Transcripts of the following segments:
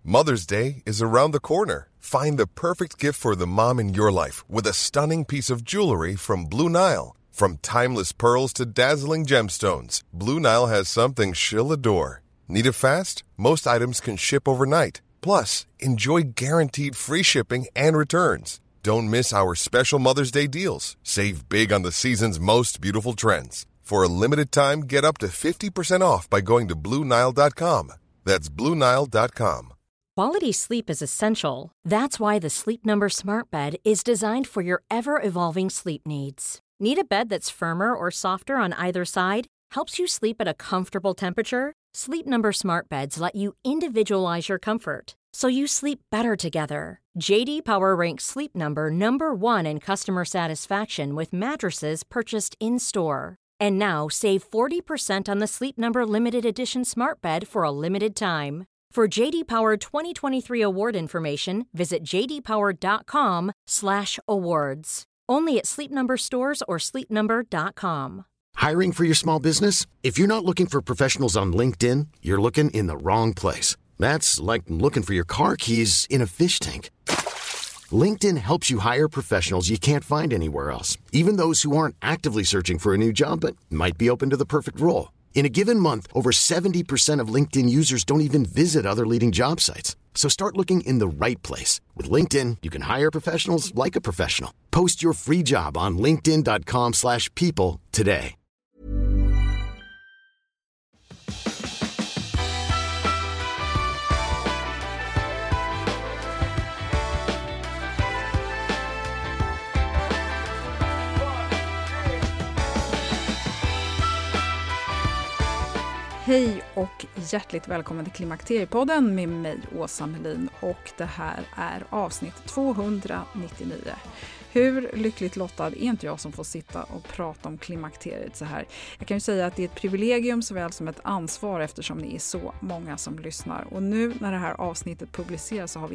Mother's Day is around the corner. Find the perfect gift for the mom in your life with a stunning piece of jewelry from Blue Nile. From timeless pearls to dazzling gemstones, Blue Nile has something she'll adore. Need it fast? Most items can ship overnight. Plus, enjoy guaranteed free shipping and returns. Don't miss our special Mother's Day deals. Save big on the season's most beautiful trends. For a limited time, get up to 50% off by going to BlueNile.com. That's BlueNile.com. Quality sleep is essential. That's why the Sleep Number Smart Bed is designed for your ever-evolving sleep needs. Need a bed that's firmer or softer on either side? Helps you sleep at a comfortable temperature? Sleep Number Smart Beds let you individualize your comfort, so you sleep better together. J.D. Power ranks Sleep Number number one in customer satisfaction with mattresses purchased in-store. And now, save 40% on the Sleep Number Limited Edition Smart Bed for a limited time. For J.D. Power 2023 award information, visit jdpower.com/awards. Only at Sleep Number stores or sleepnumber.com. Hiring for your small business? If you're not looking for professionals on LinkedIn, you're looking in the wrong place. That's like looking for your car keys in a fish tank. LinkedIn helps you hire professionals you can't find anywhere else, even those who aren't actively searching for a new job but might be open to the perfect role. In a given month, over 70% of LinkedIn users don't even visit other leading job sites. So start looking in the right place. With LinkedIn, you can hire professionals like a professional. Post your free job on linkedin.com/people today. Hej och hjärtligt välkommen till Klimakteriepodden med mig Åsa Melin, och det här är avsnitt 299. Hur lyckligt lottad är inte jag som får sitta och prata om klimakteriet så här. Jag kan ju säga att det är ett privilegium såväl som ett ansvar eftersom det är så många som lyssnar. Och nu när det här avsnittet publiceras så har vi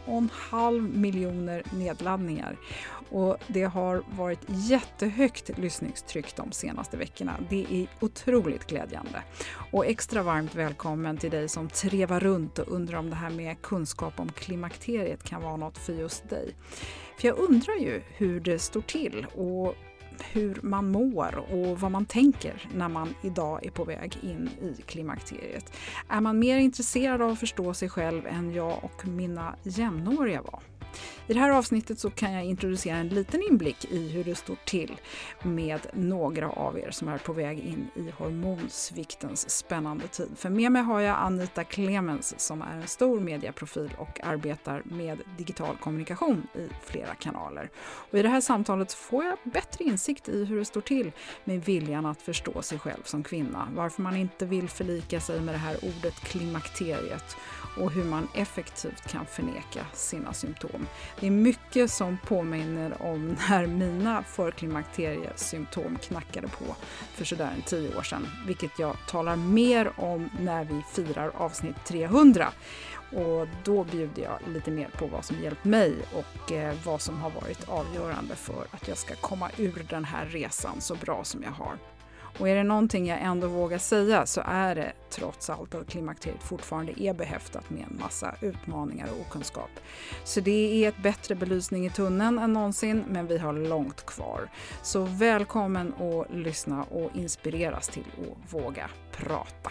3,5 miljoner nedladdningar. Och det har varit jättehögt lyssningstryck de senaste veckorna. Det är otroligt glädjande. Och extra varmt välkommen till dig som trevar runt och undrar om det här med kunskap om klimakteriet kan vara något för just dig. För jag undrar ju hur det står till och hur man mår och vad man tänker när man idag är på väg in i klimakteriet. Är man mer intresserad av att förstå sig själv än jag och mina jämnåriga var? I det här avsnittet så kan jag introducera en liten inblick i hur det står till med några av er som är på väg in i hormonsviktens spännande tid. För med mig har jag Anita Clemens som är en stor medieprofil och arbetar med digital kommunikation i flera kanaler. Och i det här samtalet får jag bättre insikt i hur det står till med viljan att förstå sig själv som kvinna. Varför man inte vill förlika sig med det här ordet klimakteriet och hur man effektivt kan förneka sina symptom. Det är mycket som påminner om när mina förklimakteriesymptom knackade på för sådär 10 år sedan. Vilket jag talar mer om när vi firar avsnitt 300. Och då bjuder jag lite mer på vad som hjälpt mig och vad som har varit avgörande för att jag ska komma ur den här resan så bra som jag har. Och är det någonting jag ändå vågar säga så är det trots allt att klimakteriet fortfarande är behäftat med en massa utmaningar och okunskap. Så det är ett bättre belysning i tunneln än någonsin, men vi har långt kvar. Så välkommen att lyssna och inspireras till att våga prata.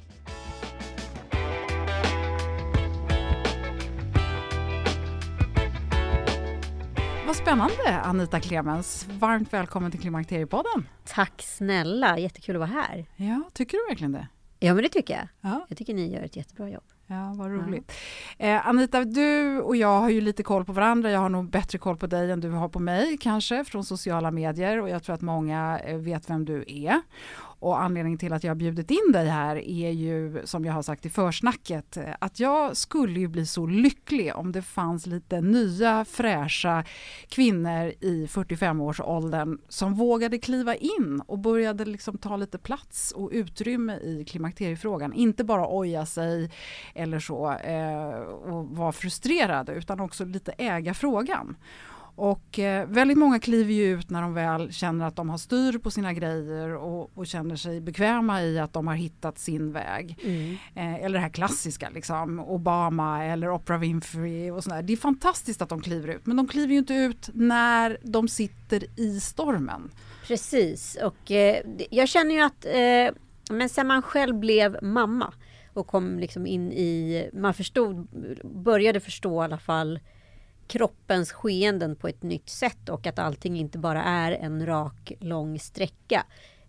Vad spännande, Anita Clemens. Varmt välkommen till Klimakteriepodden. Tack snälla, jättekul att vara här. Ja, tycker du verkligen det? Ja, men det tycker jag. Ja. Jag tycker ni gör ett jättebra jobb. Ja, vad roligt. Ja. Anita, du och jag har ju lite koll på varandra. Jag har nog bättre koll på dig än du har på mig kanske från sociala medier. Och jag tror att många vet vem du är. Och anledningen till att jag har bjudit in dig här är ju, som jag har sagt i försnacket, att jag skulle ju bli så lycklig om det fanns lite nya, fräscha kvinnor i 45-årsåldern som vågade kliva in och började liksom ta lite plats och utrymme i klimakteriefrågan. Inte bara oja sig eller så och vara frustrerade, utan också lite äga frågan. Och väldigt många kliver ju ut när de väl känner att de har styr på sina grejer och känner sig bekväma i att de har hittat sin väg. Eller det här klassiska liksom, Obama eller Oprah Winfrey och sådär. Det är fantastiskt att de kliver ut, men de kliver ju inte ut när de sitter i stormen. Precis, och jag känner ju att men sen man själv blev mamma och kom liksom in i, man började förstå i alla fall kroppens skeenden på ett nytt sätt och att allting inte bara är en rak, lång sträcka.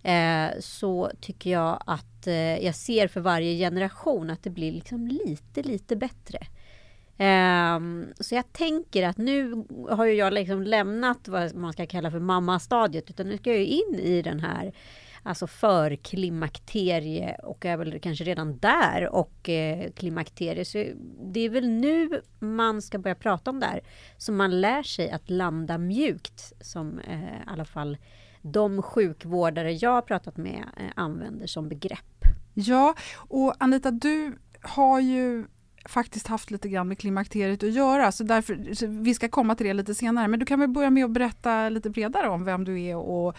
Så tycker jag att jag ser för varje generation att det blir liksom lite bättre. Så jag tänker att nu har ju jag liksom lämnat vad man ska kalla för mammastadiet, utan nu ska jag ju in i den här alltså för klimakterie och är väl kanske redan där och klimakterie. Så det är väl nu man ska börja prata om det här. Så man lär sig att landa mjukt som i alla fall de sjukvårdare jag har pratat med använder som begrepp. Ja, och Anita, du har ju faktiskt haft lite grann med klimakteriet att göra, så vi ska komma till det lite senare, men du kan väl börja med att berätta lite bredare om vem du är och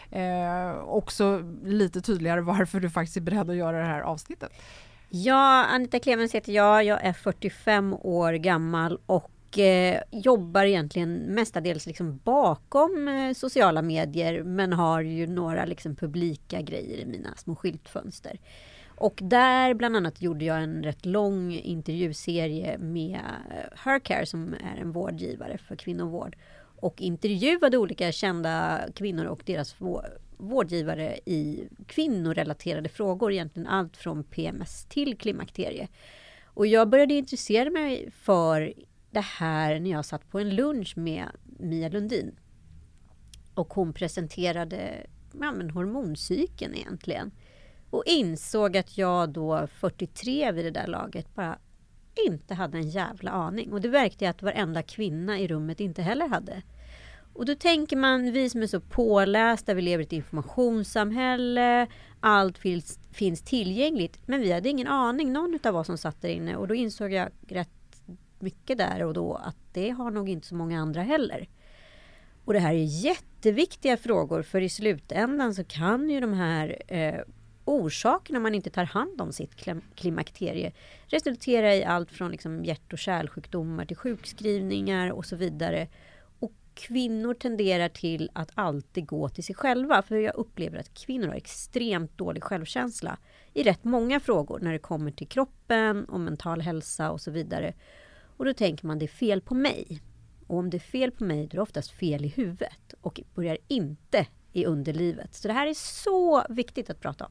också lite tydligare varför du faktiskt är beredd att göra det här avsnittet. Ja, Anita Clemens heter jag är 45 år gammal och jobbar egentligen mestadels liksom bakom sociala medier, men har ju några liksom publika grejer i mina små skyltfönster. Och där bland annat gjorde jag en rätt lång intervjuserie med Hercare som är en vårdgivare för kvinnovård. Och intervjuade olika kända kvinnor och deras vårdgivare i kvinnorelaterade frågor. Egentligen allt från PMS till klimakterie. Och jag började intressera mig för det här när jag satt på en lunch med Mia Lundin. Och hon presenterade hormoncykeln egentligen. Och insåg att jag då 43 vid det där laget bara inte hade en jävla aning. Och det verkade att varenda kvinna i rummet inte heller hade. Och då tänker man, vi som är så pålästa, vi lever i ett informationssamhälle, allt finns tillgängligt. Men vi hade ingen aning, någon av oss som satt där inne. Och då insåg jag rätt mycket där och då att det har nog inte så många andra heller. Och det här är jätteviktiga frågor, för i slutändan så kan ju de här orsakerna man inte tar hand om sitt klimakterie resultera i allt från liksom hjärt- och kärlsjukdomar till sjukskrivningar och så vidare. Och kvinnor tenderar till att alltid gå till sig själva, för jag upplever att kvinnor har extremt dålig självkänsla i rätt många frågor när det kommer till kroppen och mental hälsa och så vidare. Och då tänker man, det är fel på mig. Och om det är fel på mig, då är det oftast fel i huvudet och börjar inte i underlivet. Så det här är så viktigt att prata om.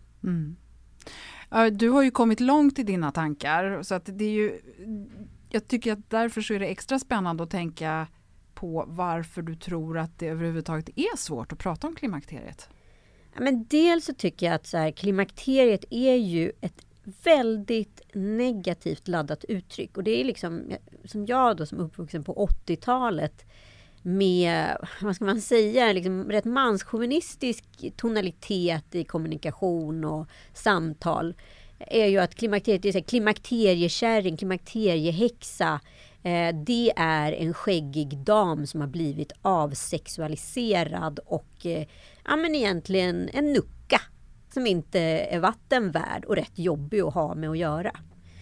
Du har ju kommit långt i dina tankar, så att det är ju, jag tycker att därför så är det extra spännande att tänka på varför du tror att det överhuvudtaget är svårt att prata om klimakteriet. Ja, men dels så tycker jag att så här, klimakteriet är ju ett väldigt negativt laddat uttryck. Och det är liksom, som jag då som uppvuxen på 80-talet med, vad ska man säga, liksom rätt manschauvinistisk tonalitet i kommunikation och samtal, är ju att klimakteriet är klimakteriekärring, klimakteriehäxa. Det är en skäggig dam som har blivit avsexualiserad och men egentligen en nucka som inte är vattenvärd och rätt jobbig att ha med att göra.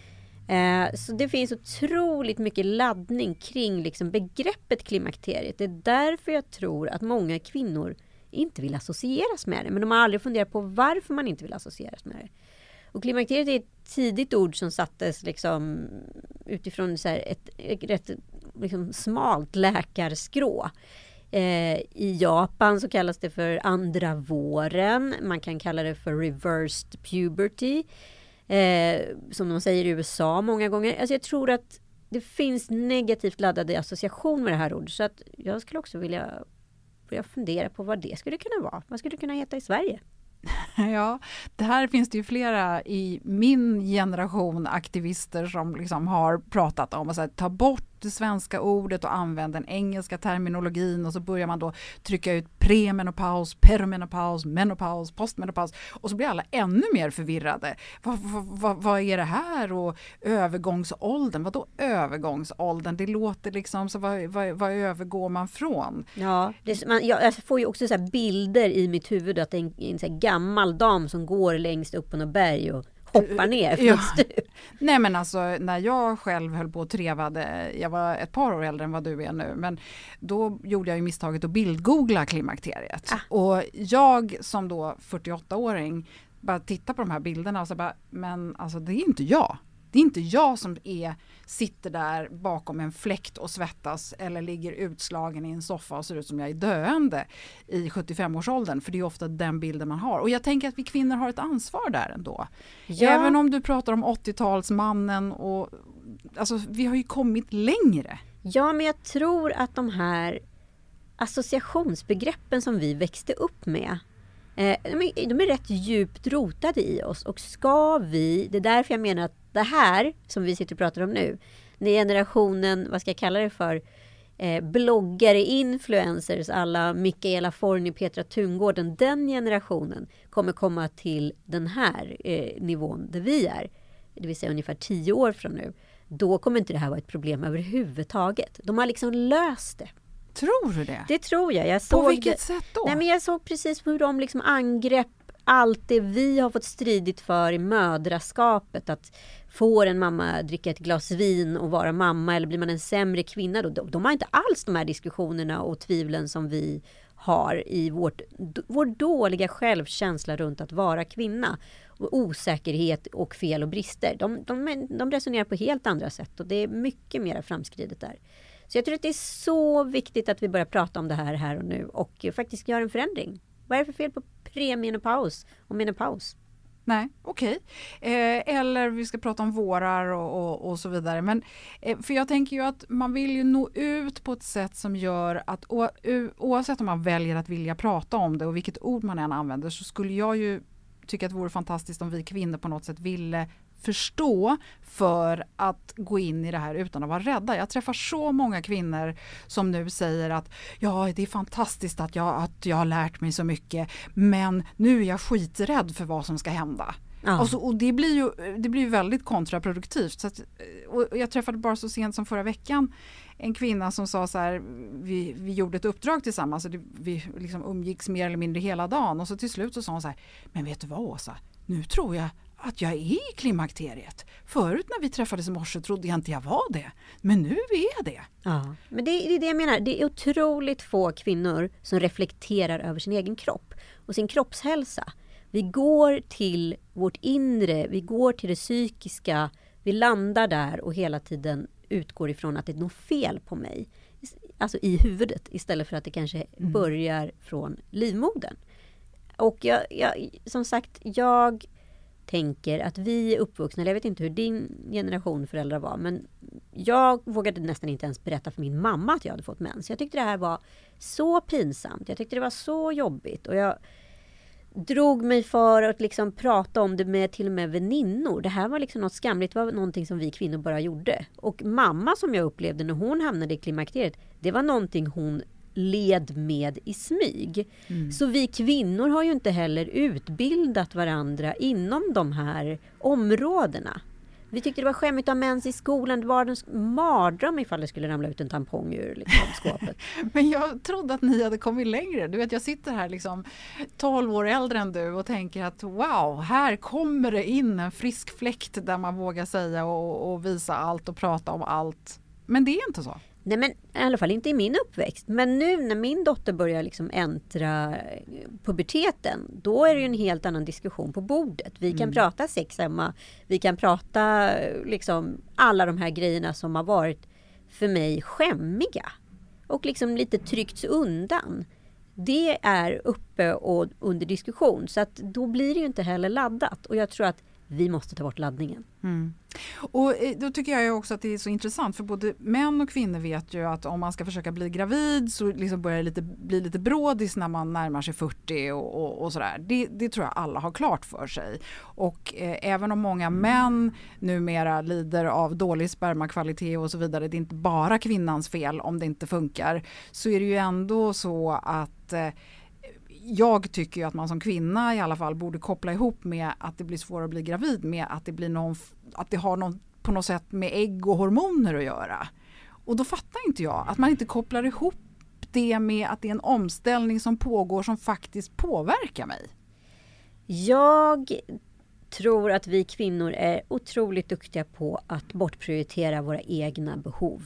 Så det finns otroligt mycket laddning kring liksom begreppet klimakteriet. Det är därför jag tror att många kvinnor inte vill associeras med det. Men de har aldrig funderat på varför man inte vill associeras med det. Och klimakteriet är ett tidigt ord som sattes liksom utifrån så här ett rätt liksom smalt läkarskrå. I Japan så kallas det för andra våren. Man kan kalla det för reversed puberty. Som de säger i USA många gånger. Alltså jag tror att det finns negativt laddade association med det här ordet. Så att jag skulle också vilja börja fundera på vad det skulle kunna vara. Vad skulle det kunna heta i Sverige? Ja, det här finns det ju flera i min generation aktivister som liksom har pratat om att ta bort det svenska ordet och använder den engelska terminologin och så börjar man då trycka ut premenopaus, perimenopaus, menopaus, postmenopaus och så blir alla ännu mer förvirrade. Vad är det här? Och övergångsåldern, vadå övergångsåldern? Det låter liksom så vad övergår man från? Ja, jag får ju också så här bilder i mitt huvud att det är en så här gammal dam som går längst upp på något berg och hoppar ner. Ja. Nej men alltså när jag själv höll på och trevade, jag var ett par år äldre än vad du är nu, men då gjorde jag ju misstaget att bildgoogla klimakteriet. Och jag som då 48-åring bara tittar på de här bilderna och så bara, men alltså det är inte jag. Det är inte jag som sitter där bakom en fläkt och svettas eller ligger utslagen i en soffa och ser ut som jag är döende i 75-årsåldern. För det är ofta den bilden man har. Och jag tänker att vi kvinnor har ett ansvar där ändå. Ja. Även om du pratar om 80-talsmannen och alltså vi har ju kommit längre. Ja, men jag tror att de här associationsbegreppen som vi växte upp med, de är rätt djupt rotade i oss. Och det är därför jag menar att det här som vi sitter och pratar om nu, när generationen, vad ska jag kalla det för, bloggare, influencers, alla Mikaela Forni, Petra Tungården, den generationen kommer komma till den här nivån där vi är, det vill säga ungefär 10 år från nu. Då kommer inte det här vara ett problem överhuvudtaget. De har liksom löst det. Tror du det? Det tror jag. På vilket sätt då? Nej, men jag såg precis hur de liksom angrepp allt det vi har fått stridit för i mödraskapet. Att får en mamma dricka ett glas vin och vara mamma eller blir man en sämre kvinna? De har inte alls de här diskussionerna och tvivlen som vi har i vår dåliga självkänsla runt att vara kvinna. Och osäkerhet och fel och brister. De resonerar på helt andra sätt och det är mycket mer framskridet där. Så jag tror att det är så viktigt att vi börjar prata om det här och nu och faktiskt göra en förändring. Vad är det för fel på premenopaus och menopaus? Nej, okej. Eller vi ska prata om vårar och så vidare. Men, för jag tänker ju att man vill ju nå ut på ett sätt som gör att oavsett om man väljer att vilja prata om det och vilket ord man än använder, så skulle jag ju tycka att det vore fantastiskt om vi kvinnor på något sätt ville förstå för att gå in i det här utan att vara rädda. Jag träffar så många kvinnor som nu säger att ja, det är fantastiskt att jag har lärt mig så mycket, men nu är jag skiträdd för vad som ska hända. Ja. Och det blir ju väldigt kontraproduktivt. Så att, och jag träffade bara så sent som förra veckan en kvinna som sa så här, vi gjorde ett uppdrag tillsammans och vi liksom umgicks mer eller mindre hela dagen och så till slut så sa hon så här, men vet du vad Åsa, nu tror jag att jag är i klimakteriet. Förut när vi träffades i morse trodde jag inte jag var det. Men nu är jag det. Ja, men det är det jag menar. Det är otroligt få kvinnor som reflekterar över sin egen kropp och sin kroppshälsa. Vi går till vårt inre, vi går till det psykiska, vi landar där och hela tiden utgår ifrån att det är något fel på mig. Alltså i huvudet istället för att det kanske börjar från livmodern. Och som sagt, jag tänker att vi är uppvuxna, eller jag vet inte hur din generation föräldrar var, men jag vågade nästan inte ens berätta för min mamma att jag hade fått mens. Jag tyckte det här var så pinsamt, jag tyckte det var så jobbigt och jag drog mig för att liksom prata om det med till och med väninnor. Det här var liksom något skamligt, det var någonting som vi kvinnor bara gjorde. Och mamma som jag upplevde när hon hamnade i klimakteriet, det var någonting hon led med i smyg. Så vi kvinnor har ju inte heller utbildat varandra inom de här områdena. Vi tyckte det var skämmigt att ha mens i skolan. Det var en mardröm ifall det skulle ramla ut en tampong ur liksom, skåpet. Men jag trodde att ni hade kommit längre. Du vet, jag sitter här liksom 12 år äldre än du och tänker att wow, här kommer det in en frisk fläkt där man vågar säga och visa allt och prata om allt. Men det är inte så. Nej, men i alla fall inte i min uppväxt. Men nu när min dotter börjar liksom äntra puberteten, då är det ju en helt annan diskussion på bordet. Vi kan prata sex hemma, vi kan prata liksom alla de här grejerna som har varit för mig skämmiga och liksom lite tryckts undan. Det är uppe och under diskussion, så att då blir det ju inte heller laddat. Och jag tror att vi måste ta bort laddningen. Och då tycker jag också att det är så intressant, för både män och kvinnor vet ju att om man ska försöka bli gravid så liksom börjar det bli lite brådis när man närmar sig 40 och sådär. Det tror jag alla har klart för sig. Och även om många män numera lider av dålig spermakvalitet och så vidare, det är inte bara kvinnans fel om det inte funkar, så är det ju ändå så att jag tycker ju att man som kvinna i alla fall borde koppla ihop med att det blir svårare att bli gravid med att det blir att det har på något sätt med ägg och hormoner att göra. Och då fattar inte jag att man inte kopplar ihop det med att det är en omställning som pågår som faktiskt påverkar mig. Jag tror att vi kvinnor är otroligt duktiga på att bortprioritera våra egna behov.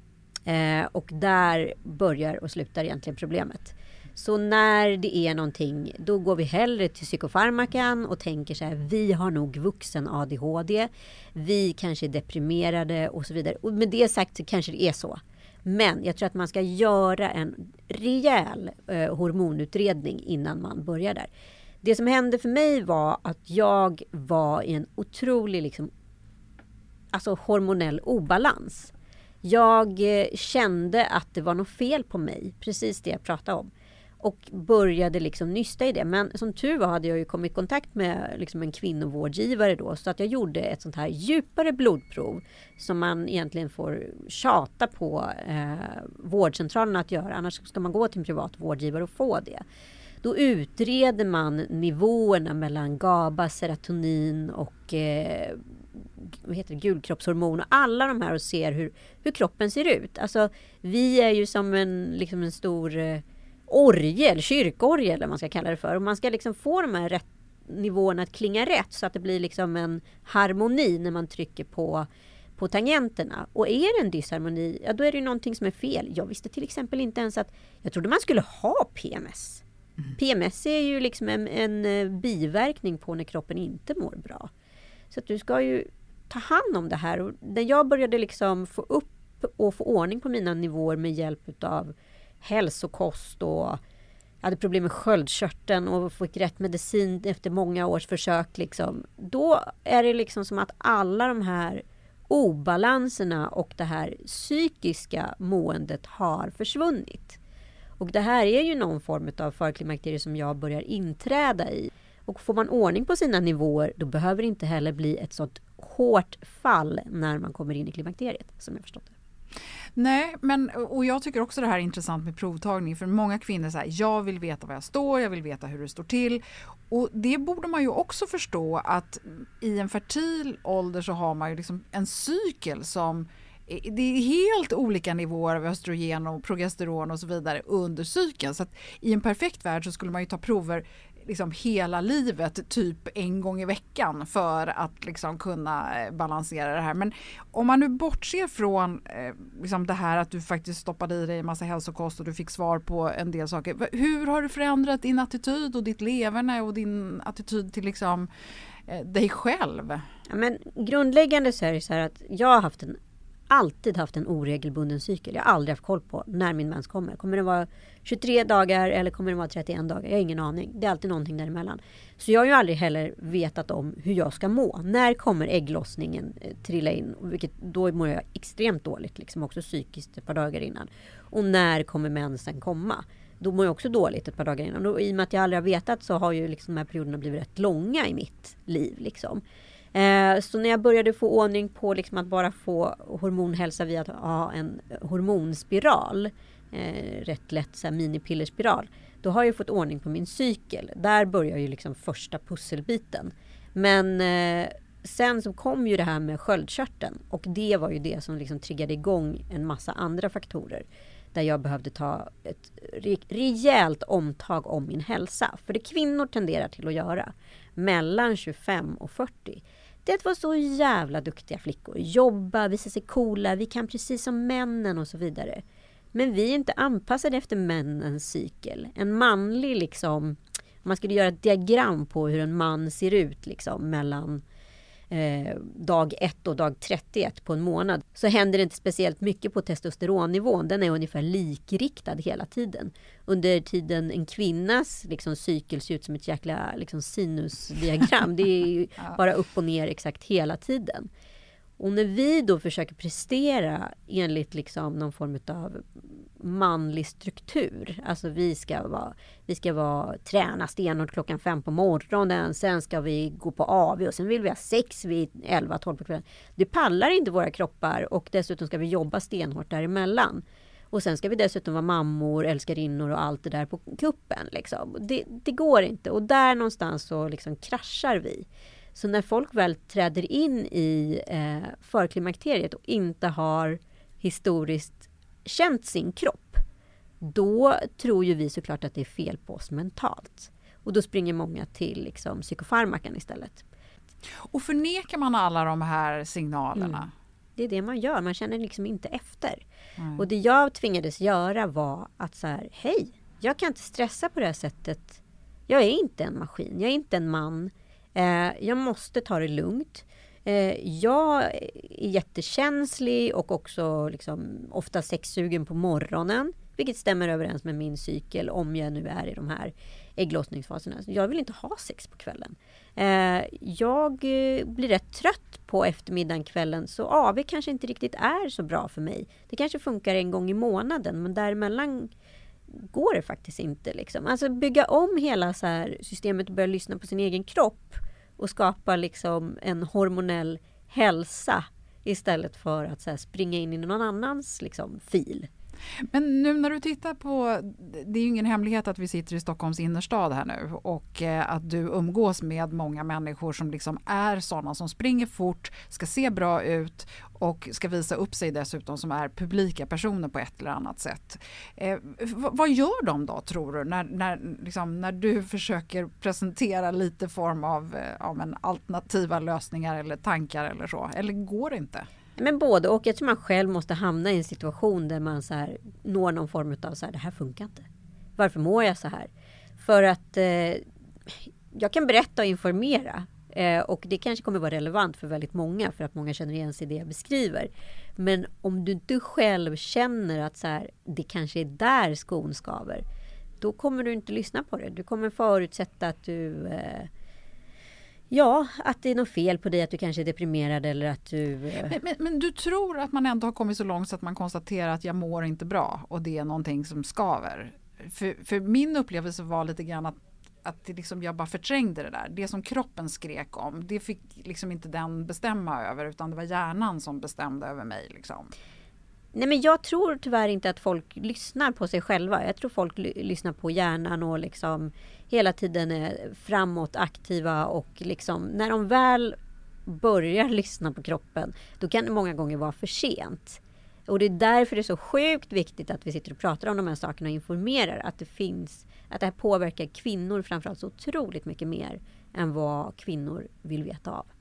Och där börjar och slutar egentligen problemet. Så när det är någonting, då går vi hellre till psykofarmakan och tänker så här, vi har nog vuxen ADHD, vi kanske är deprimerade och så vidare. Och med det sagt så kanske det är så. Men jag tror att man ska göra en rejäl hormonutredning innan man börjar där. Det som hände för mig var att jag var i en otrolig hormonell obalans. Jag kände att det var något fel på mig, precis det jag pratade om. Och började nysta i det. Men som tur var hade jag ju kommit i kontakt med en kvinnovårdgivare då. Så att jag gjorde ett sånt här djupare blodprov. Som man egentligen får tjata på vårdcentralen att göra. Annars ska man gå till en privat vårdgivare och få det. Då utreder man nivåerna mellan GABA, serotonin och gulkroppshormon och alla de här och ser hur kroppen ser ut. Alltså vi är ju som en stor kyrkorgel eller man ska kalla det för. Och man ska få de här nivåerna att klinga rätt så att det blir en harmoni när man trycker på tangenterna. Och är det en disharmoni, ja då är det någonting som är fel. Jag visste till exempel inte ens att jag trodde man skulle ha PMS. PMS är ju en biverkning på när kroppen inte mår bra. Så att du ska ju ta hand om det här. Och när jag började få upp och få ordning på mina nivåer med hjälp av hälsokost och jag hade problem med sköldkörteln och fick rätt medicin efter många års försök då är det som att alla de här obalanserna och det här psykiska måendet har försvunnit. Och det här är ju någon form av förklimakterie som jag börjar inträda i. Och får man ordning på sina nivåer, då behöver det inte heller bli ett sådant hårt fall när man kommer in i klimakteriet, som jag förstått det. Nej, och jag tycker också det här är intressant med provtagning, för många kvinnor säger jag vill veta var jag står, jag vill veta hur det står till. Och det borde man ju också förstå att i en fertil ålder så har man ju en cykel som det är helt olika nivåer av östrogen och progesteron och så vidare under cykeln. Så att i en perfekt värld så skulle man ju ta prover hela livet, typ en gång i veckan för att kunna balansera det här. Men om man nu bortser från det här att du faktiskt stoppade i dig en massa hälsokost och du fick svar på en del saker. Hur har du förändrat din attityd och ditt leverne och din attityd till dig själv? Ja, men grundläggande så är det så här att jag har alltid haft en oregelbunden cykel. Jag har aldrig haft koll på när min mens kommer. Kommer det vara 23 dagar eller kommer det vara 31 dagar? Jag har ingen aning. Det är alltid någonting däremellan. Så jag har ju aldrig heller vetat om hur jag ska må. När kommer ägglossningen trilla in? Vilket, då mår jag extremt dåligt. Också psykiskt ett par dagar innan. Och när kommer mensen komma? Då mår jag också dåligt ett par dagar innan. Och i och med att jag aldrig har vetat så har ju de här perioderna blivit rätt långa i mitt liv. Så när jag började få ordning på att bara få hormonhälsa via att ha en hormonspiral, rätt lätt minipillerspiral, då har jag fått ordning på min cykel. Där börjar ju första pusselbiten. Men sen så kom ju det här med sköldkörteln och det var ju det som triggade igång en massa andra faktorer. Där jag behövde ta ett rejält omtag om min hälsa. För det kvinnor tenderar till att göra mellan 25 och 40. Det var så jävla duktiga flickor. Jobba, visa sig coola. Vi kan precis som männen och så vidare. Men vi är inte anpassade efter männens cykel. En manlig om man skulle göra ett diagram på hur en man ser ut mellan dag 1 och dag 31 på en månad, så händer det inte speciellt mycket på testosteronnivån. Den är ungefär likriktad hela tiden. Under tiden en kvinnas liksom, cykel ser ut som ett jäkla liksom, sinusdiagram. Det är ju bara upp och ner exakt hela tiden. Och när vi då försöker prestera enligt liksom någon form av manlig struktur. Alltså vi ska vara träna stenhårt 5:00 på morgonen. Sen ska vi gå på AV och sen vill vi ha sex vid 11-12 på kvällen. Det pallar inte våra kroppar och dessutom ska vi jobba stenhårt däremellan. Och sen ska vi dessutom vara mammor, älskarinnor och allt det där på kuppen. Liksom. Det går inte. Och där någonstans så liksom kraschar vi. Så när folk väl träder in i förklimakteriet och inte har historiskt känt sin kropp, då tror ju vi såklart att det är fel på oss mentalt. Och då springer många till liksom, psykofarmakan istället. Och förnekar man alla de här signalerna? Det är det man gör. Man känner liksom inte efter. Och det jag tvingades göra var att så här, hej, jag kan inte stressa på det här sättet. Jag är inte en maskin, jag är inte en man. Jag måste ta det lugnt. Jag är jättekänslig och också liksom ofta sexsugen på morgonen. Vilket stämmer överens med min cykel om jag nu är i de här ägglossningsfaserna. Jag vill inte ha sex på kvällen. Jag blir rätt trött på eftermiddagen, kvällen. Så AV kanske inte riktigt är så bra för mig. Det kanske funkar en gång i månaden. Men däremellan går det faktiskt inte. Liksom. Alltså bygga om hela så här systemet och börja lyssna på sin egen kropp. Och skapa liksom en hormonell hälsa. Istället för att så här, springa in i någon annans liksom, fil. Men nu när du tittar på, det är ju ingen hemlighet att vi sitter i Stockholms innerstad här nu och att du umgås med många människor som liksom är sådana som springer fort, ska se bra ut och ska visa upp sig dessutom som är publika personer på ett eller annat sätt. Vad gör de då, tror du, när du försöker presentera lite form av alternativa lösningar eller tankar eller så? Eller går det inte? Men både, och jag tror man själv måste hamna i en situation där man så här når någon form av så här, det här funkar inte. Varför mår jag så här? För att jag kan berätta och informera och det kanske kommer vara relevant för väldigt många för att många känner igen sig i det jag beskriver. Men om du inte själv känner att så här, det kanske är där skon skaver, då kommer du inte lyssna på det. Du kommer förutsätta att du... att det är något fel på dig, att du kanske är deprimerad eller att du... Men du tror att man ändå har kommit så långt så att man konstaterar att jag mår inte bra och det är någonting som skaver. För min upplevelse var lite grann att det liksom, jag bara förträngde det där. Det som kroppen skrek om, det fick liksom inte den bestämma över, utan det var hjärnan som bestämde över mig. Liksom. Nej, men jag tror tyvärr inte att folk lyssnar på sig själva. Jag tror folk lyssnar på hjärnan och liksom hela tiden är framåt, aktiva och liksom när de väl börjar lyssna på kroppen, då kan det många gånger vara för sent. Och det är därför det är så sjukt viktigt att vi sitter och pratar om de här sakerna och informerar att det finns, att det här påverkar kvinnor framförallt så otroligt mycket mer än vad kvinnor vill veta av.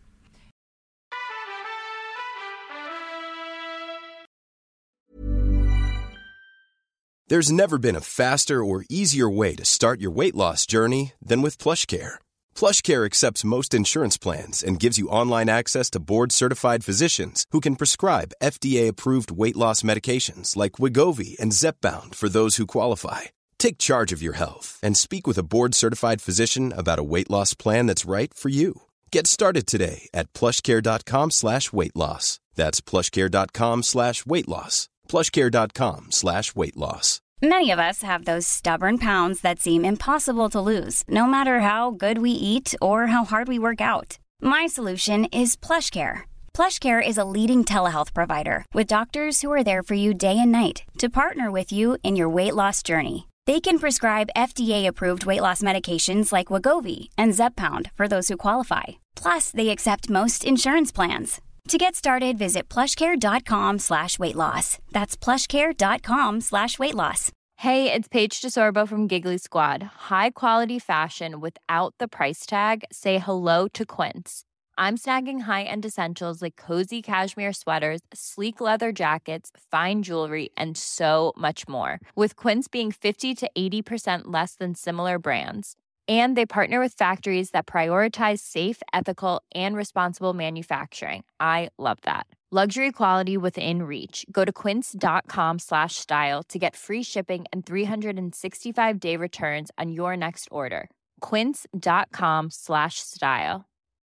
There's never been a faster or easier way to start your weight loss journey than with PlushCare. PlushCare accepts most insurance plans and gives you online access to board-certified physicians who can prescribe FDA-approved weight loss medications like Wegovy and Zepbound for those who qualify. Take charge of your health and speak with a board-certified physician about a weight loss plan that's right for you. Get started today at plushcare.com/weightloss. That's plushcare.com/weightloss. plushcare.com/weightloss. Many of us have those stubborn pounds that seem impossible to lose, no matter how good we eat or how hard we work out. My solution is PlushCare. PlushCare is a leading telehealth provider with doctors who are there for you day and night to partner with you in your weight loss journey. They can prescribe FDA-approved weight loss medications like Wegovy and Zepbound for those who qualify. Plus, they accept most insurance plans. To get started, visit plushcare.com/weightloss. That's plushcare.com/weightloss. Hey, it's Paige DeSorbo from Giggly Squad. High quality fashion without the price tag. Say hello to Quince. I'm snagging high-end essentials like cozy cashmere sweaters, sleek leather jackets, fine jewelry, and so much more. With Quince being 50 to 80% less than similar brands. And they partner with factories that prioritize safe, ethical, and responsible manufacturing. I love that. Luxury quality within reach. Go to quince.com/style to get free shipping and 365-day returns on your next order. Quince.com/style.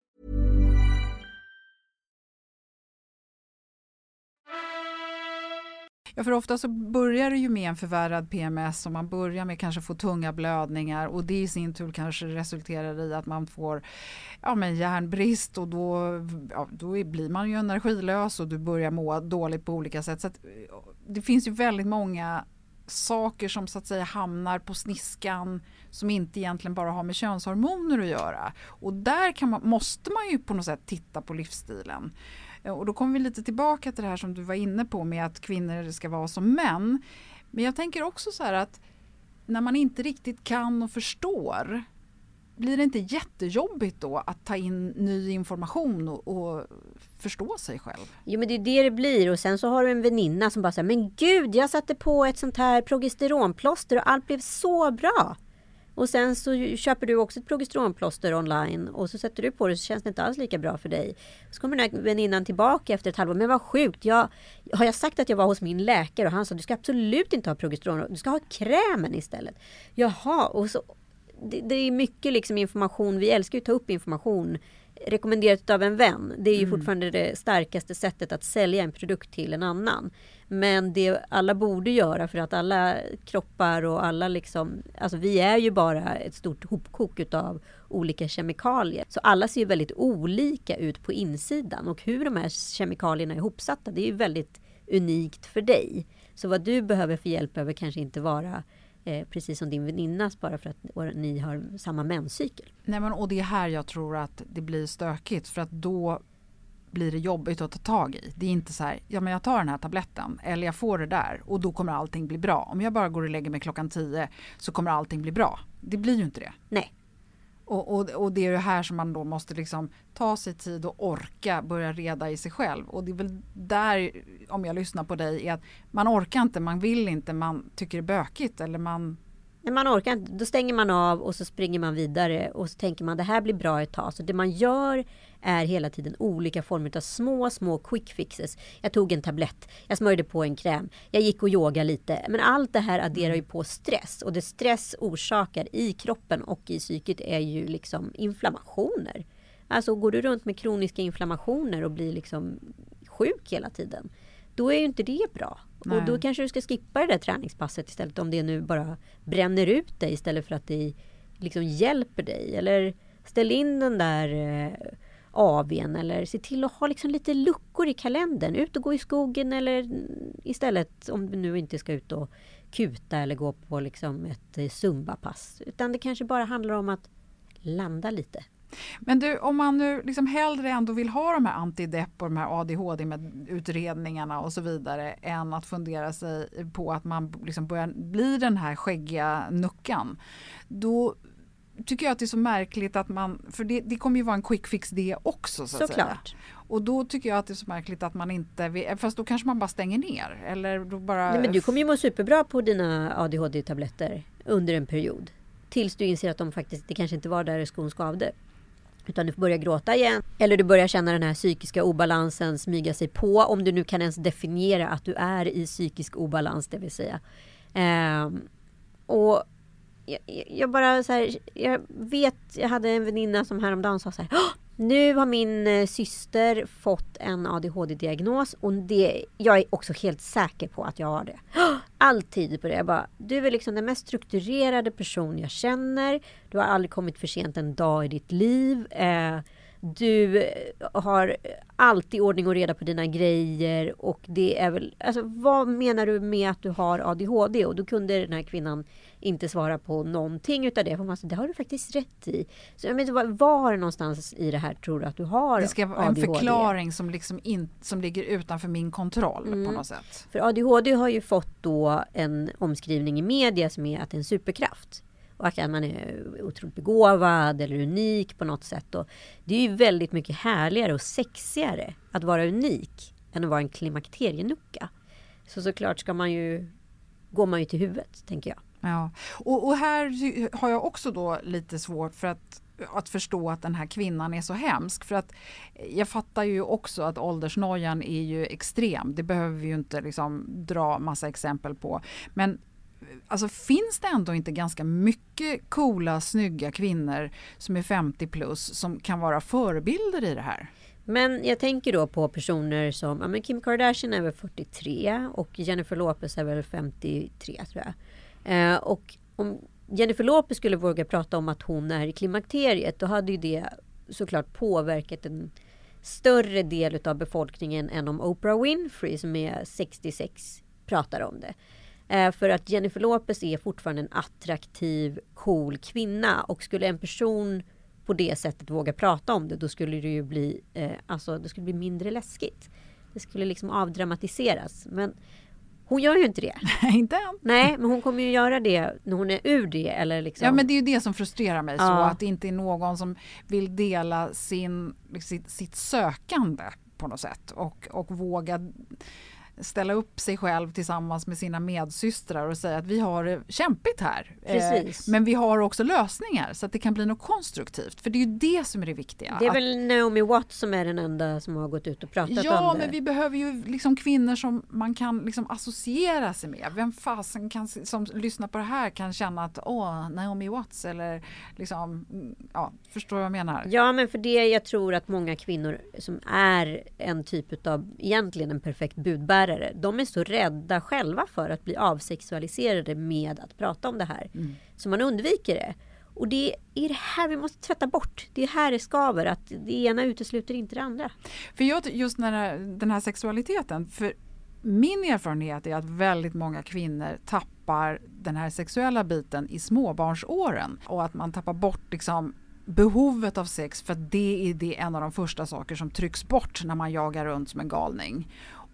Ja, för ofta så börjar det ju med en förvärrad PMS och man börjar med kanske få tunga blödningar och det i sin tur kanske resulterar i att man får järnbrist och då blir man ju energilös och du börjar må dåligt på olika sätt. Så att, det finns ju väldigt många saker som så att säga hamnar på sniskan som inte egentligen bara har med könshormoner att göra. Och där måste man ju på något sätt titta på livsstilen. Och då kommer vi lite tillbaka till det här som du var inne på med att kvinnor ska vara som män. Men jag tänker också så här att när man inte riktigt kan och förstår, blir det inte jättejobbigt då att ta in ny information och förstå sig själv? Jo, men det är det blir. Och sen så har du en väninna som bara säger, men gud, jag satte på ett sånt här progesteronplåster och allt blev så bra. Och sen så köper du också ett progesteronplåster online och så sätter du på det så känns det inte alls lika bra för dig. Så kommer den här väninnan tillbaka efter ett halvår. Men vad sjukt, har jag sagt att jag var hos min läkare och han sa du ska absolut inte ha progesteron, du ska ha krämen istället. Jaha, och så det är mycket liksom information, vi älskar ju att ta upp information rekommenderat av en vän. Det är ju fortfarande det starkaste sättet att sälja en produkt till en annan. Men det alla borde göra för att alla kroppar och alla liksom, alltså vi är ju bara ett stort hopkok utav olika kemikalier. Så alla ser ju väldigt olika ut på insidan och hur de här kemikalierna är ihopsatta, det är ju väldigt unikt för dig. Så vad du behöver för hjälp behöver kanske inte vara precis som din väninnas bara för att ni har samma menscykel. Nej, men och det är här jag tror att det blir stökigt för att då blir det jobbigt att ta tag i. Det är inte så här, ja men jag tar den här tabletten eller jag får det där och då kommer allting bli bra. Om jag bara går och lägger mig 10:00 så kommer allting bli bra. Det blir ju inte det. Nej. Och det är det här som man då måste liksom ta sig tid och orka börja reda i sig själv. Och det är väl där, om jag lyssnar på dig, är att man orkar inte, man vill inte, man tycker det är bökigt eller man... Nej, man orkar inte. Då stänger man av och så springer man vidare och så tänker man det här blir bra ett tag. Så det man gör är hela tiden olika former av små quick fixes. Jag tog en tablett, jag smörjde på en kräm, jag gick och yoga lite. Men allt det här adderar ju på stress och det stress orsakar i kroppen och i psyket är ju liksom inflammationer. Alltså går du runt med kroniska inflammationer och blir liksom sjuk hela tiden, då är ju inte det bra. Nej. Och då kanske du ska skippa det där träningspasset istället om det nu bara bränner ut dig istället för att det liksom hjälper dig. Eller ställ in den där AW:n eller se till att ha liksom lite luckor i kalendern. Ut och gå i skogen eller istället om du nu inte ska ut och kuta eller gå på liksom ett zumba-pass. Utan det kanske bara handlar om att landa lite. Men du, om man nu liksom hellre ändå vill ha de här antidepp och de här ADHD-utredningarna och så vidare än att fundera sig på att man liksom börjar bli den här skäggiga nuckan, då tycker jag att det är så märkligt att man, för det kommer ju vara en quick fix det också så att säga. Och då tycker jag att det är så märkligt att man inte, fast då kanske man bara stänger ner eller då bara... Nej, men du kommer ju må superbra på dina ADHD-tabletter under en period. Tills du inser att det kanske inte var där skon skavde. Utan du börjar gråta igen. Eller du börjar känna den här psykiska obalansen smyga sig på. Om du nu kan ens definiera att du är i psykisk obalans, det vill säga. Och jag bara så här, jag hade en väninna som häromdagen sa så här: nu har min syster fått en ADHD-diagnos och jag är också helt säker på att jag har det. Alltid på det. Jag bara, du är liksom den mest strukturerade person jag känner. Du har aldrig kommit för sent en dag i ditt liv. Du har alltid ordning och reda på dina grejer och det är väl, alltså vad menar du med att du har ADHD? Och då kunde den här kvinnan inte svara på någonting utav det. För man sa, det har du faktiskt rätt i. Så jag menar, var någonstans i det här tror du att du har det ska vara ADHD? En förklaring som liksom som ligger utanför min kontroll på något sätt. För ADHD har ju fått då en omskrivning i media som är att det är en superkraft. Och att man är otroligt begåvad eller unik på något sätt. Och det är ju väldigt mycket härligare och sexigare att vara unik än att vara en klimakterienucka. Så såklart går man ju till huvudet, tänker jag. Ja, och här har jag också då lite svårt för att förstå att den här kvinnan är så hemsk. För att jag fattar ju också att åldersnojan är ju extrem. Det behöver vi ju inte liksom dra massa exempel på. Men alltså, finns det ändå inte ganska mycket coola, snygga kvinnor som är 50 plus som kan vara förebilder i det här? Men jag tänker då på personer som Kim Kardashian är väl 43 och Jennifer Lopez är väl 53 tror jag. Och om Jennifer Lopez skulle våga prata om att hon är i klimakteriet, då hade ju det såklart påverkat en större del av befolkningen än om Oprah Winfrey som är 66 pratar om det. För att Jennifer Lopez är fortfarande en attraktiv, cool kvinna, och skulle en person på det sättet våga prata om det, då skulle det ju bli det skulle bli mindre läskigt. Det skulle liksom avdramatiseras. Men hon gör ju inte det. Inte än. Nej, men hon kommer ju göra det när hon är ur det. Eller liksom. Ja, men det är ju det som frustrerar mig. Så att det inte är någon som vill dela sitt sökande på något sätt. Och våga ställa upp sig själv tillsammans med sina medsystrar och säga att vi har det kämpigt här. Precis. Men vi har också lösningar så att det kan bli något konstruktivt. För det är ju det som är det viktiga. Det är väl Naomi Watts som är den enda som har gått ut och pratat om det. Ja, men vi behöver ju liksom kvinnor som man kan liksom associera sig med. Vem fasen som lyssnar på det här kan känna att Naomi Watts eller liksom, förstår vad jag menar? Ja, men för det jag tror att många kvinnor som är en typ av egentligen en perfekt budbärare, de är så rädda själva för att bli avsexualiserade med att prata om det här. Så man undviker det. Och det är det här vi måste tvätta bort. Det är här det skaver, att det ena utesluter inte det andra. För just när den här sexualiteten, för min erfarenhet är att väldigt många kvinnor tappar den här sexuella biten i småbarnsåren. Och att man tappar bort liksom behovet av sex, för att det är en av de första saker som trycks bort när man jagar runt som en galning.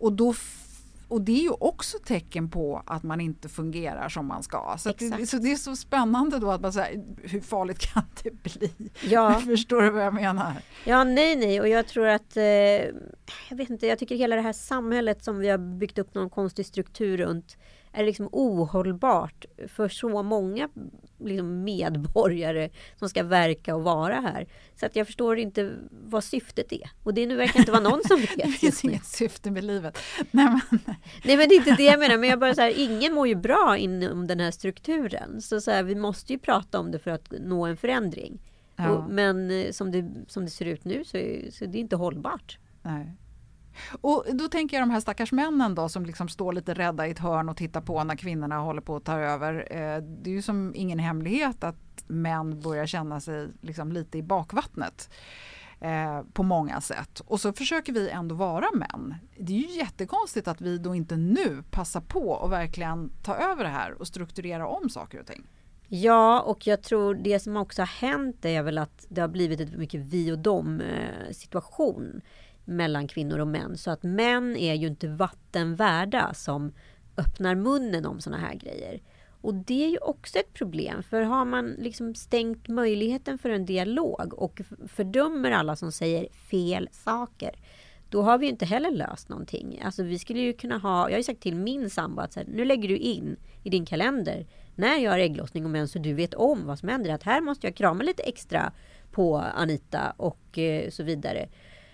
Och det är ju också tecken på att man inte fungerar som man ska. Så det är så spännande då att man säger, hur farligt kan det bli? Ja. Förstår du vad jag menar? Ja, nej. Och jag tror att, jag vet inte, jag tycker hela det här samhället som vi har byggt upp någon konstig struktur runt är liksom ohållbart för så många liksom medborgare som ska verka och vara här. Så att jag förstår inte vad syftet är. Och det nu verkar inte vara någon som vet. Det finns inget syfte med livet. Nej, men det är inte det jag menar. Men jag bara så här, ingen mår ju bra inom den här strukturen. Så här, vi måste ju prata om det för att nå en förändring. Ja. Men som det ser ut nu så är det inte hållbart. Nej. Och då tänker jag de här stackars männen då som liksom står lite rädda i ett hörn och tittar på när kvinnorna håller på att ta över. Det är ju som ingen hemlighet att män börjar känna sig liksom lite i bakvattnet på många sätt. Och så försöker vi ändå vara män. Det är ju jättekonstigt att vi då inte nu passar på att verkligen ta över det här och strukturera om saker och ting. Ja, och jag tror det som också har hänt är väl att det har blivit ett mycket vi och dem situation mellan kvinnor och män. Så att män är ju inte vattenvärda som öppnar munnen om såna här grejer. Och det är ju också ett problem. För har man liksom stängt möjligheten för en dialog och fördömer alla som säger fel saker, då har vi ju inte heller löst någonting. Alltså vi skulle ju kunna ha, jag har ju sagt till min sambo att så här, nu lägger du in i din kalender när jag har ägglossning och mens så du vet om vad som händer. Att här måste jag krama lite extra på Anita och så vidare.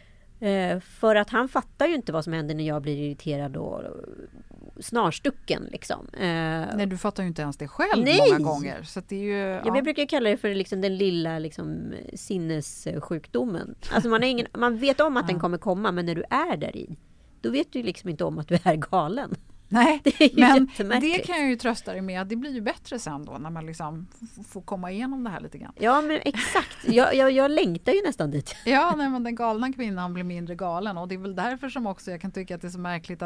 För att han fattar ju inte vad som händer när jag blir irriterad och snarstucken liksom. Nej, du fattar ju inte ens det själv många gånger. Så att det är ju, Jag brukar kalla det för liksom den lilla liksom, sinnessjukdomen. Alltså man vet om att den kommer komma, men när du är där i, då vet du liksom inte om att du är galen. Nej, men det kan jag ju trösta dig med att det blir ju bättre sen då när man liksom får komma igenom det här lite grann. Ja, men exakt. Jag längtar ju nästan dit. Ja, nej, men den galna kvinnan blir mindre galen och det är väl därför som också jag kan tycka att det är så märkligt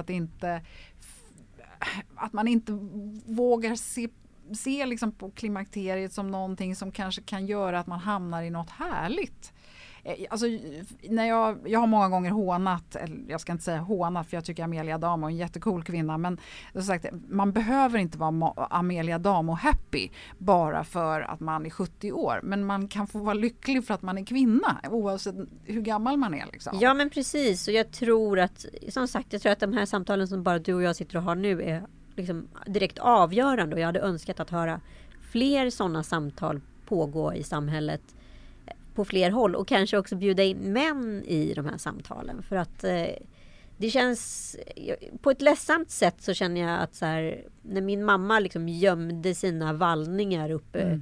att man inte vågar se liksom på klimakteriet som någonting som kanske kan göra att man hamnar i något härligt. Alltså, när jag har många gånger hånat, eller jag ska inte säga hånat för jag tycker Amelia Adamo är en jättecool kvinna, men sagt, man behöver inte vara Amelia Adamo happy bara för att man är 70 år, men man kan få vara lycklig för att man är kvinna oavsett hur gammal man är liksom. Ja, men precis, och jag tror att de här samtalen som bara du och jag sitter och har nu är liksom direkt avgörande, och jag hade önskat att höra fler sådana samtal pågå i samhället på fler håll, och kanske också bjuda in män i de här samtalen, för att det känns på ett ledsamt sätt, så känner jag att så här, när min mamma liksom gömde sina vallningar uppe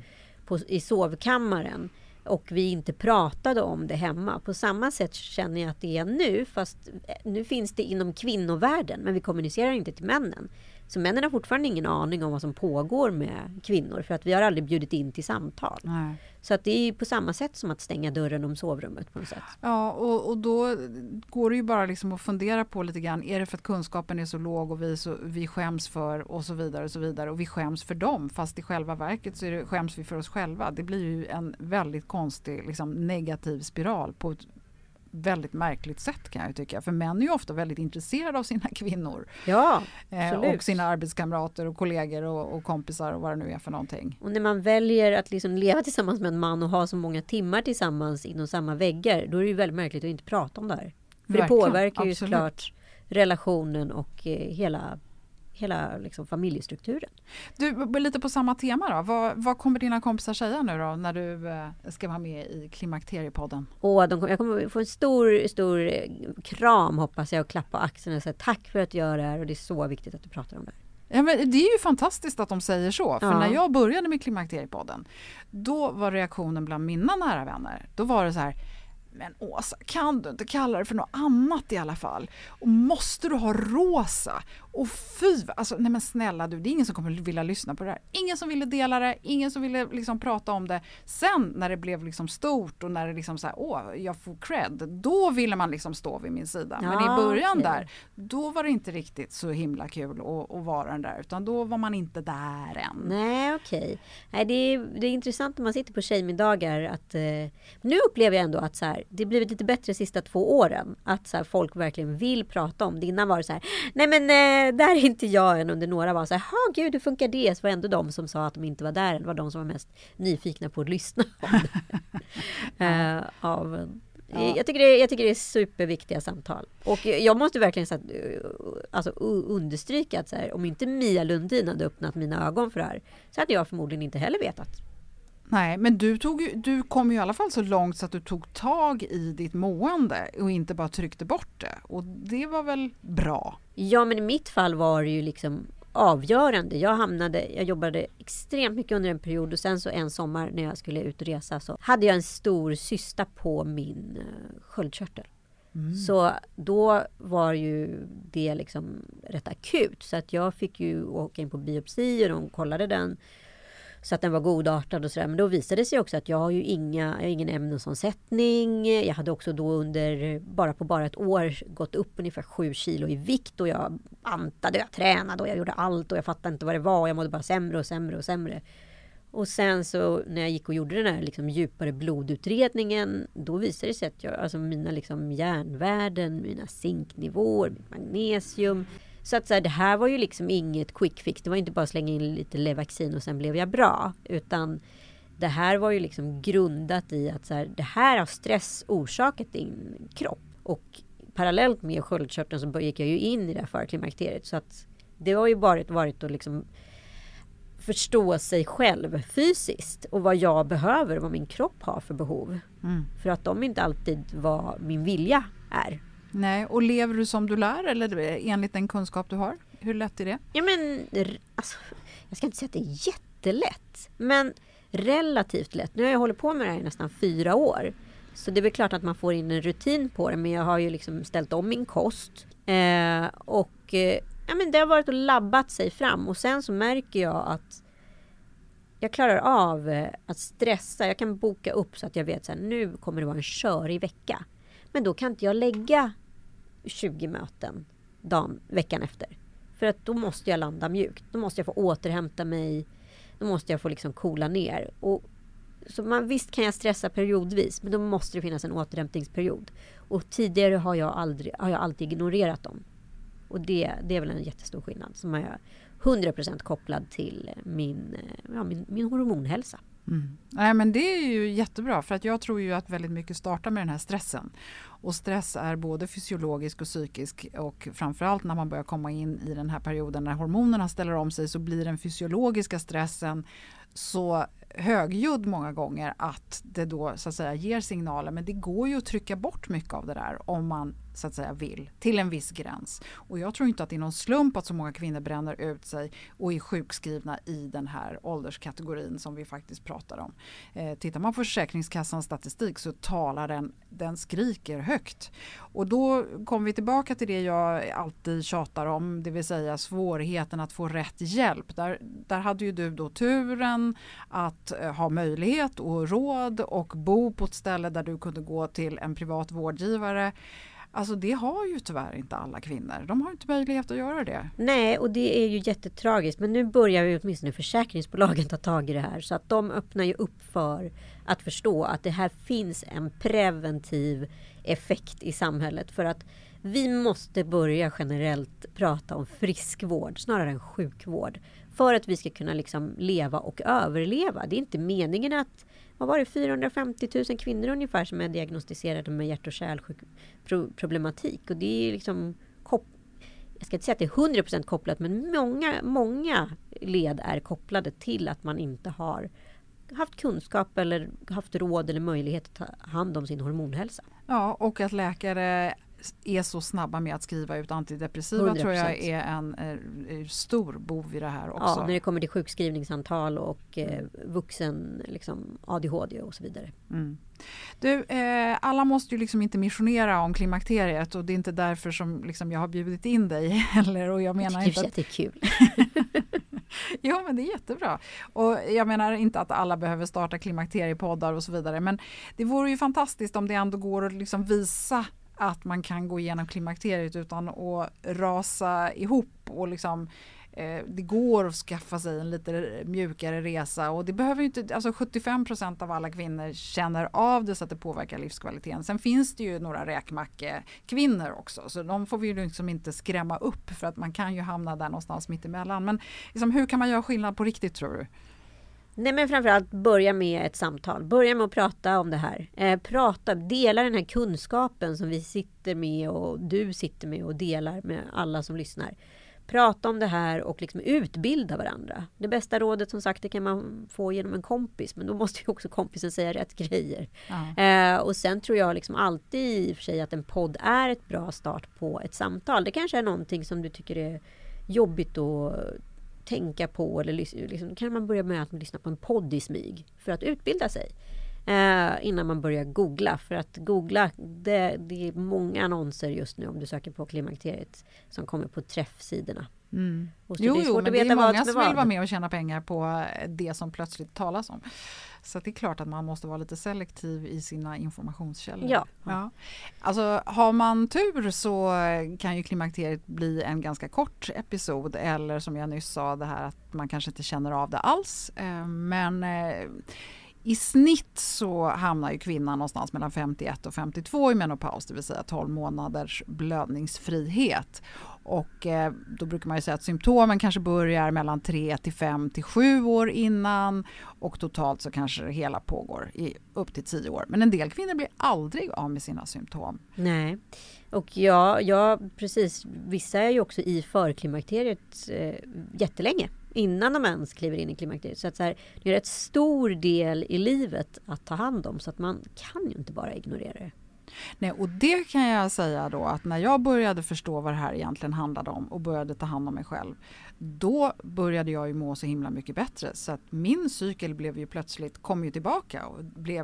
i sovkammaren och vi inte pratade om det hemma. På samma sätt känner jag att det är nu, fast nu finns det inom kvinnovärlden, men vi kommunicerar inte till männen. Så männen har fortfarande ingen aning om vad som pågår med kvinnor, för att vi har aldrig bjudit in till samtal. Nej. Så att det är på samma sätt som att stänga dörren om sovrummet på något sätt. Ja, och då går det ju bara liksom att fundera på lite grann, är det för att kunskapen är så låg och vi skäms för och så vidare och så vidare, och vi skäms för dem, fast i själva verket så skäms vi för oss själva. Det blir ju en väldigt konstig liksom, negativ spiral på ett väldigt märkligt sätt, kan jag tycka. För män är ju ofta väldigt intresserade av sina kvinnor. Ja, och sina arbetskamrater och kollegor och kompisar och vad det nu är för någonting. Och när man väljer att liksom leva tillsammans med en man och ha så många timmar tillsammans inom samma väggar, då är det ju väldigt märkligt att inte prata om det här. För det påverkar ju såklart relationen och hela liksom familjestrukturen. Du, lite på samma tema då. Vad kommer dina kompisar säga nu då när du ska vara med i Klimakteriepodden? Jag kommer få en stor kram, hoppas jag, och klappa axeln och säga tack för att du gör det här, och det är så viktigt att du pratar om det här. Ja, men det är ju fantastiskt att de säger så. För när jag började med Klimakteriepodden, då var reaktionen bland mina nära vänner, då var det så här: men Åsa, kan du inte kalla det för något annat i alla fall? Och måste du ha rosa? Och fy, alltså nej men snälla du, det är ingen som kommer vilja lyssna på det här. Ingen som ville dela det, ingen som ville liksom prata om det. Sen när det blev liksom stort och när det liksom så här, jag får cred, då ville man liksom stå vid min sida. Men i början där, då var det inte riktigt så himla kul att vara den där, utan då var man inte där än. Nej, okej. Nej, det är intressant när man sitter på tjejmiddagar att nu upplever jag ändå att så här, det blivit lite bättre de sista 2 åren, att så här, folk verkligen vill prata om det. Innan var det så här, nej men där är inte jag än, under några var så här, gud, hur funkar det? Så var ändå de som sa att de inte var där än, var de som var mest nyfikna på att lyssna om det. Jag tycker det är superviktiga samtal. Och jag måste verkligen så att, understryka att så här, om inte Mia Lundin hade öppnat mina ögon för det här, så hade jag förmodligen inte heller vetat. Nej, men du kom ju i alla fall så långt så att du tog tag i ditt mående och inte bara tryckte bort det. Och det var väl bra? Ja, men i mitt fall var det ju liksom avgörande. Jag jobbade extremt mycket under en period, och sen så en sommar när jag skulle ut och resa så hade jag en stor cysta på min sköldkörtel. Så då var ju det liksom rätt akut, så att jag fick ju åka in på biopsi och de kollade den så att den var godartad och sådär. Men då visade det sig också att jag har ju ingen ämnesomsättning. Jag hade också då på bara ett år gått upp ungefär 7 kilo i vikt, och jag bantade, jag tränade och jag gjorde allt och jag fattade inte vad det var. Jag mådde bara sämre och sämre och sämre. Och sen så när jag gick och gjorde den här liksom djupare blodutredningen, då visade det sig att mina liksom järnvärden, mina zinknivåer, mitt magnesium. Så att så här, det här var ju liksom inget quick fix. Det var inte bara att slänga in lite Levaxin och sen blev jag bra. Utan det här var ju liksom grundat i att så här, det här har stress orsakat din kropp. Och parallellt med sköldkörteln så gick jag ju in i det här förklimakteriet. Så att det har ju varit att liksom förstå sig själv fysiskt och vad jag behöver, vad min kropp har för behov. För att de inte alltid vad min vilja är. Nej, och lever du som du lär eller enligt den kunskap du har? Hur lätt är det? Ja, men alltså, jag ska inte säga att det är jättelätt, men relativt lätt. Nu har jag hållit på med det här i nästan 4 år. Så det är väl klart att man får in en rutin på det, men jag har ju liksom ställt om min kost. Men det har varit och labbat sig fram, och sen så märker jag att jag klarar av att stressa. Jag kan boka upp så att jag vet att nu kommer det vara en körig vecka. Men då kan inte jag lägga 20 möten veckan efter. För att då måste jag landa mjukt. Då måste jag få återhämta mig. Då måste jag få liksom coola ner. Så visst kan jag stressa periodvis, men då måste det finnas en återhämtningsperiod. Och tidigare har jag alltid ignorerat dem. Och det är väl en jättestor skillnad som är 100% kopplad till min hormonhälsa. Nej, men det är ju jättebra, för att jag tror ju att väldigt mycket startar med den här stressen. Och stress är både fysiologisk och psykisk, och framförallt när man börjar komma in i den här perioden när hormonerna ställer om sig, så blir den fysiologiska stressen så högljudd många gånger att det då så att säga ger signaler, men det går ju att trycka bort mycket av det där om man så att säga vill, till en viss gräns. Och jag tror inte att det är någon slump att så många kvinnor bränner ut sig och är sjukskrivna i den här ålderskategorin som vi faktiskt pratar om. Tittar man på Försäkringskassans statistik så talar den skriker högt. Och då kommer vi tillbaka till det jag alltid tjatar om, det vill säga svårigheten att få rätt hjälp. Där hade ju du då turen att ha möjlighet och råd och bo på ett ställe där du kunde gå till en privat vårdgivare. Alltså det har ju tyvärr inte alla kvinnor. De har inte möjlighet att göra det. Nej, och det är ju jättetragiskt. Men nu börjar ju åtminstone försäkringsbolagen ta tag i det här. Så att de öppnar ju upp för att förstå att det här finns en preventiv effekt i samhället. För att vi måste börja generellt prata om friskvård snarare än sjukvård. För att vi ska kunna liksom leva och överleva. Det är inte meningen att 450 000 kvinnor ungefär som är diagnostiserade med hjärt- och kärlproblematik. Och det är liksom, jag ska inte säga att det är 100% kopplat, men många led är kopplade till att man inte har haft kunskap eller haft råd eller möjlighet att ta hand om sin hormonhälsa. Ja, och att läkare är så snabba med att skriva ut antidepressiva 100%. Tror jag är en stor bov i det här också. Ja, när det kommer till sjukskrivningsantal och vuxen liksom ADHD och så vidare. Du, alla måste ju liksom inte missionera om klimakteriet, och det är inte därför som liksom jag har bjudit in dig heller, och jag menar inte att det är kul. Jo, men det är jättebra. Och jag menar inte att alla behöver starta klimakteriepoddar och så vidare, men det vore ju fantastiskt om det ändå går att liksom visa att man kan gå igenom klimakteriet utan att rasa ihop, och liksom det går att skaffa sig en lite mjukare resa, och det behöver ju inte, alltså 75% av alla kvinnor känner av det så att det påverkar livskvaliteten. Sen finns det ju några räkmackekvinnor också, så de får vi ju liksom inte skrämma upp, för att man kan ju hamna där någonstans mitt emellan. Men liksom, hur kan man göra skillnad på riktigt, tror du? Nej, men framförallt börja med ett samtal. Börja med att prata om det här. Dela den här kunskapen som vi sitter med och du sitter med och delar med alla som lyssnar. Prata om det här och liksom utbilda varandra. Det bästa rådet som sagt, det kan man få genom en kompis, men då måste ju också kompisen säga rätt grejer. Ja. Och sen tror jag liksom alltid i och för sig att en podd är ett bra start på ett samtal. Det kanske är någonting som du tycker är jobbigt att tänka på, eller liksom, kan man börja med att lyssna på en podd i smyg för att utbilda sig innan man börjar googla. För att googla, det är många annonser just nu om du söker på klimakteriet som kommer på träffsidorna. Jo, men det är många som vill vara med och tjäna pengar på det som plötsligt talas om. Så det är klart att man måste vara lite selektiv i sina informationskällor. Ja. Alltså, har man tur så kan ju klimakteriet bli en ganska kort episod, eller som jag nyss sa, det här att man kanske inte känner av det alls. Men i snitt så hamnar ju kvinnan någonstans mellan 51 och 52 i menopaus, det vill säga 12 månaders blödningsfrihet. Och då brukar man ju säga att symptomen kanske börjar mellan 3 till 5 till 7 år innan, och totalt så kanske det hela pågår i upp till 10 år. Men en del kvinnor blir aldrig av med sina symptom. Nej, och ja precis. Vissa är ju också i förklimakteriet jättelänge innan de ens kliver in i klimakteriet. Så att så här, det är ett stor del i livet att ta hand om, så att man kan ju inte bara ignorera det. Nej, och det kan jag säga då, att när jag började förstå vad det här egentligen handlade om och började ta hand om mig själv, då började jag ju må så himla mycket bättre. Så att min cykel blev ju plötsligt, kom ju tillbaka och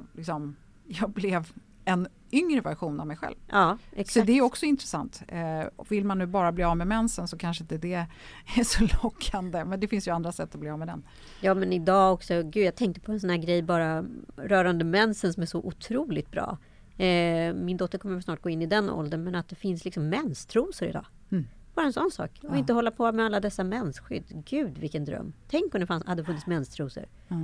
jag blev en yngre version av mig själv. Ja, exakt. Så det är också intressant. Vill man nu bara bli av med mensen så kanske inte det är så lockande. Men det finns ju andra sätt att bli av med den. Ja, men idag också, jag tänkte på en sån här grej bara rörande mensen som är så otroligt bra. Min dotter kommer snart gå in i den åldern, men att det finns liksom menstrosor idag. Bara en sån sak. Och inte hålla på med alla dessa mensskydd. Gud, vilken dröm. Tänk om det hade funnits menstrosor.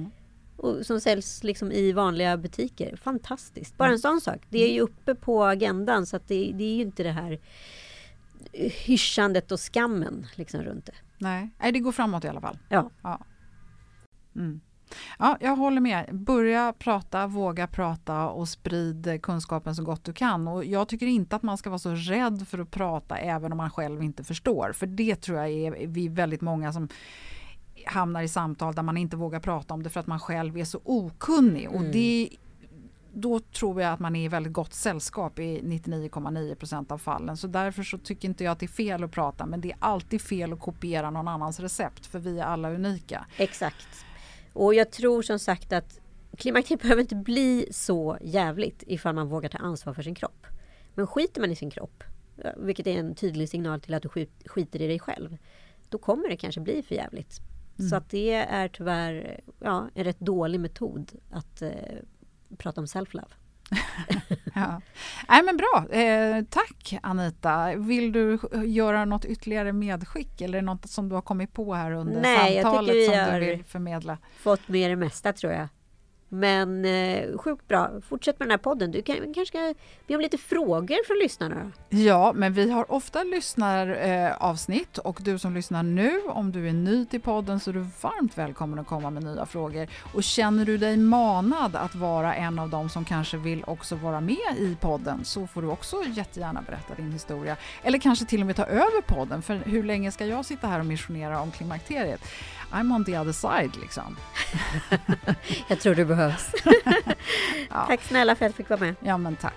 Och som säljs liksom i vanliga butiker. Fantastiskt. Bara en sån sak. Det är ju uppe på agendan, så att det är ju inte det här hyschandet och skammen liksom runt det. Nej, det går framåt i alla fall. Ja. Ja, jag håller med. Börja prata, våga prata och sprid kunskapen så gott du kan. Och jag tycker inte att man ska vara så rädd för att prata även om man själv inte förstår. För det tror jag är vi väldigt många som hamnar i samtal där man inte vågar prata om det för att man själv är så okunnig. Och då tror jag att man är i väldigt gott sällskap i 99,9% av fallen. Så därför så tycker inte jag att det är fel att prata, men det är alltid fel att kopiera någon annans recept, för vi är alla unika. Exakt. Och jag tror som sagt att klimakteriet behöver inte bli så jävligt ifall man vågar ta ansvar för sin kropp. Men skiter man i sin kropp, vilket är en tydlig signal till att du skiter i dig själv, då kommer det kanske bli för jävligt. Så att det är tyvärr en rätt dålig metod att prata om self-love. Ja. Nej, men bra. Tack Anita. Vill du göra något ytterligare medskick eller något som du har kommit på här under samtalet som du vill förmedla? Fått med det mesta tror jag. Men sjukt bra. Fortsätt med den här podden. Du kanske ska be om lite frågor från lyssnarna. Ja, men vi har ofta lyssnaravsnitt och du som lyssnar nu, om du är ny till podden så är du varmt välkommen att komma med nya frågor. Och känner du dig manad att vara en av dem som kanske vill också vara med i podden, så får du också jättegärna berätta din historia. Eller kanske till och med ta över podden, för hur länge ska jag sitta här och missionera om klimakteriet? I'm on the other side liksom. Jag tror du behövs. Ja. Tack snälla för att jag fick vara med. Ja, men tack.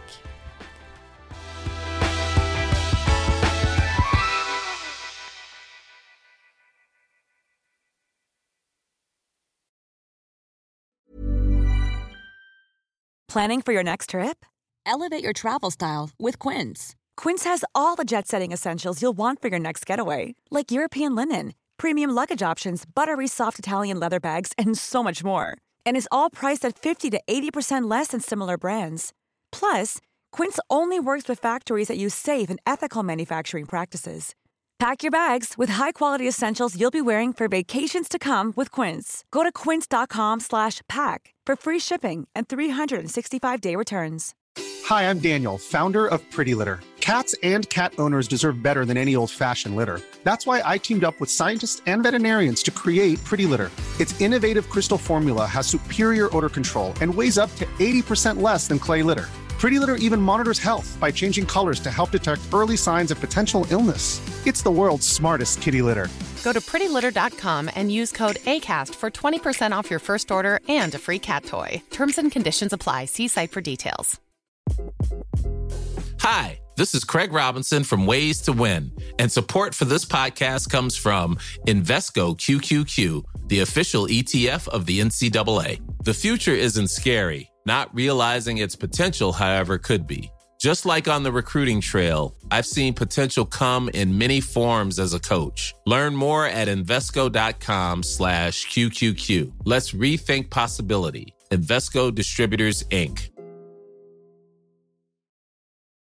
Planning for your next trip? Elevate your travel style with Quince. Quince has all the jet-setting essentials you'll want for your next getaway, like European linen, premium luggage options, buttery soft Italian leather bags, and so much more. And is all priced at 50 to 80% less than similar brands. Plus, Quince only works with factories that use safe and ethical manufacturing practices. Pack your bags with high-quality essentials you'll be wearing for vacations to come with Quince. Go to quince.com/pack for free shipping and 365-day returns. Hi, I'm Daniel, founder of Pretty Litter. Cats and cat owners deserve better than any old-fashioned litter. That's why I teamed up with scientists and veterinarians to create Pretty Litter. Its innovative crystal formula has superior odor control and weighs up to 80% less than clay litter. Pretty Litter even monitors health by changing colors to help detect early signs of potential illness. It's the world's smartest kitty litter. Go to prettylitter.com and use code ACAST for 20% off your first order and a free cat toy. Terms and conditions apply. See site for details. Hi, this is Craig Robinson from Ways to Win, and support for this podcast comes from Invesco QQQ, the official ETF of the NCAA. The future isn't scary. Not realizing its potential, however, could be. Just like on the recruiting trail, I've seen potential come in many forms as a coach. Learn more at Invesco.com/QQQ. Let's rethink possibility. Invesco Distributors, Inc.